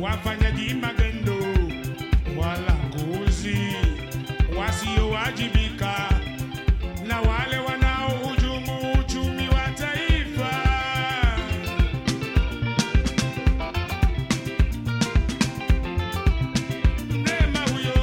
wafanyaji magendo walanguzi wasiowajibika na wale wanaohujumu uchumi wa taifa. Mrema huyo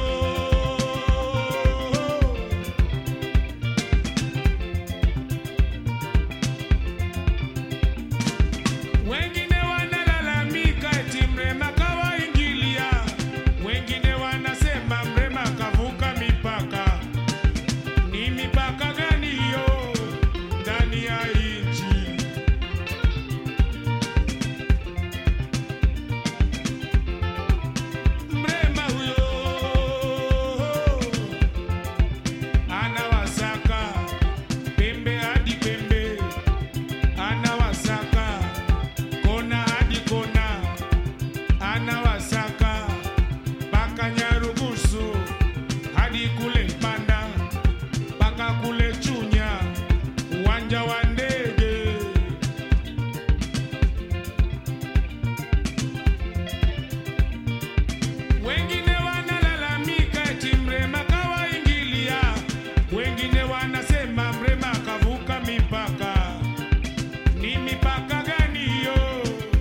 wengine wanalalamika eti Mrema kawaingilia, wengine wanasema Mrema kavuka mipaka. Ni mipaka gani hiyo ndani ya nchi? Mrema huyo anawasaka pembe hadi pembe, anawasaka kona hadi kona, anawasaka mpaka Nyarugusu hadi kule Mpanda mpaka kule Chunya uwanja wa ndege. Wengine wanalalamika eti Mrema kawaingilia, wengine wanasema Mrema kavuka mipaka. Ni mipaka gani hiyo?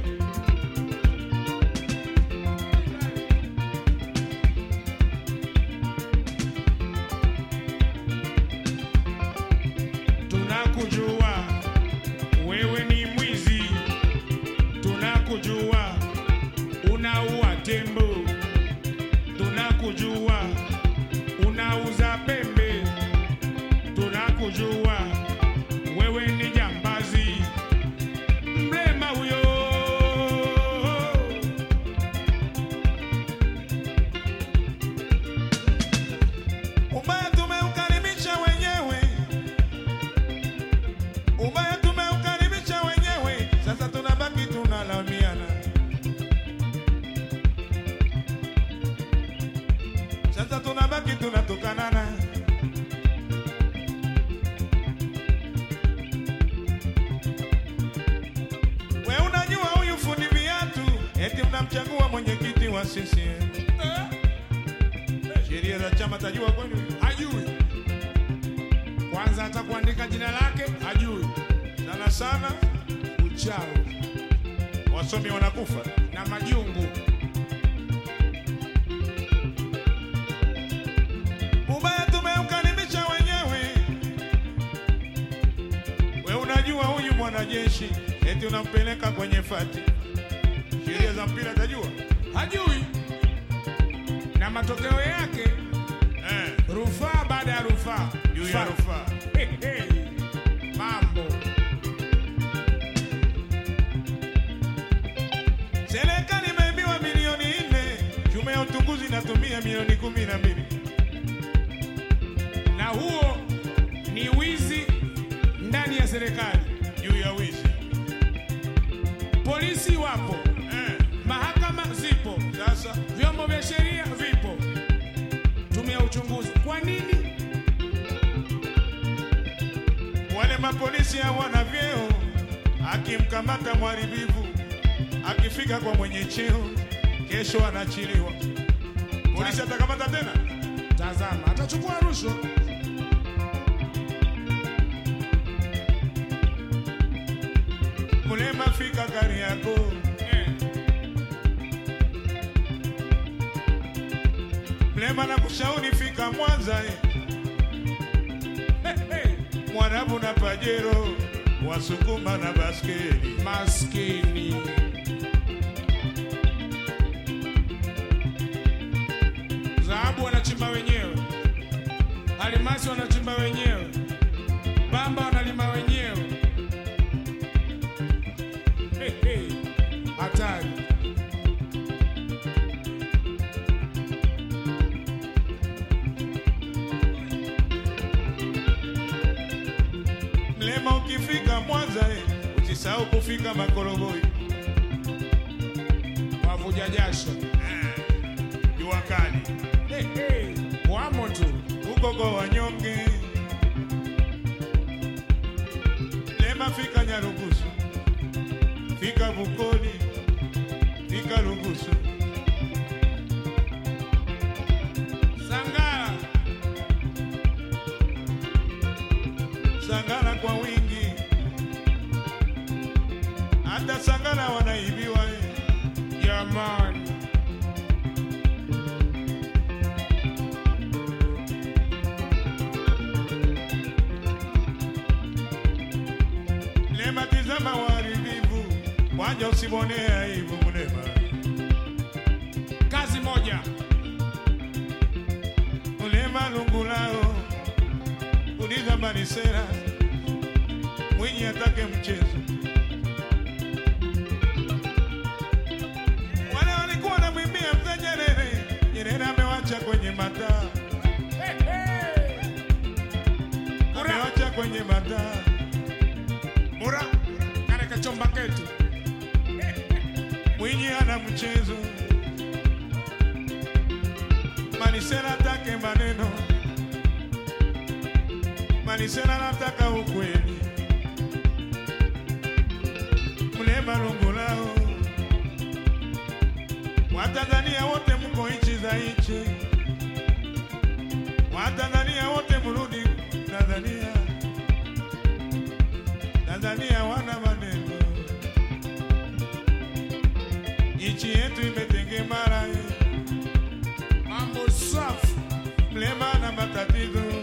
Tunakujua wewe ni mwizi, tunakujua unaua tembo, tunakujua unauza pembe, tunakujua wewe ni jambazi. Mrema huyo ubaya tumeukaribisha wenyewe, ubaya tumeukaribisha wenyewe, sasa tunabaki tunalaumiana, sasa tunabaki tunatukanana. We unajua huyu fundi viatu eti mnamchagua mwenyekiti wa CCM. Sheria za chama tajua kwani hajui? Kwanza hata kuandika jina lake hajui. Sana sana uchawi, wasomi wanakufa na majungu. Ubaya tumeukaribisha wenyewe. We unajua huyu mwanajeshi eti unampeleka kwenye fati. Sheria za mpira tajua? Hajui. Na matokeo yake rufaa baada ya rufaa juu ya rufaa. Mambo. Serikali imeibiwa milioni 4, tume ya utunguzi inatumia milioni 12. Na huo ni wizi ndani ya serikali juu ya wizi. Polisi wapo, mahakama zipo, sasa vyombo vya sheria vipo, tume ya uchunguzi. Kwa nini wale mapolisi hawana vyeo? Akimkamata mharibifu, akifika kwa mwenye cheo, kesho anachiliwa. Polisi atakamata tena? Tazama, atachukua rushwa. Mrema fika Kariakoo, Mrema na kushauri fika Mwanza, Mwarabu na Pajero, Wasukuma na baskeli. Maskini dhahabu wanachimba wenyewe, almasi wanachimba wenyewe, pamba wanalima wenyewe. Hatari. Mrema ukifika Mwanza usisahau kufika Makorogoi, wavuja jasho, jua kali, wamo tu huko kwa wanyonge. Mrema fika Nyarugusu, fika Bukoli, fika Rugusu, amani. Mlema tizama waharibifu, waja usibonee aibu Mlema. Kazi moja. Mlema lungu lao, uliza Manisela, Mwinyi atake mchezo. Wale walikuwa na mwimbia mzee Nyerere, Nyerere amewacha kwenye mataa. Amewacha kwenye mataa. Mura, kare kachomba ketu. Mwinyi ana mchezo. Manisela atake maneno. Manisela anataka ukweli. Mlema lungu lao. Watanzania wote mko nchi za nchi. Watanzania wote mrudi Tanzania. Tanzania wana maneno. Nchi yetu imetengemara. Mambo safi. Mlema na matatizo.